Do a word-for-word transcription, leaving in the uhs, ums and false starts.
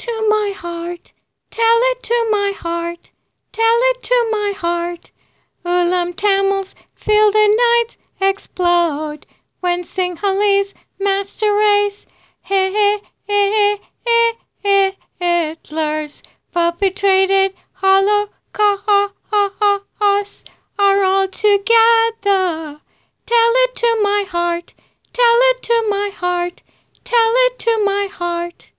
to my heart, tell it to my heart, tell it to my heart. Ulam Tamils feel the nights explode when Sinhalese master race He he he he Hitler's perpetrated Holocaust are all together. Tell it to my heart, tell it to my heart, tell it to my heart.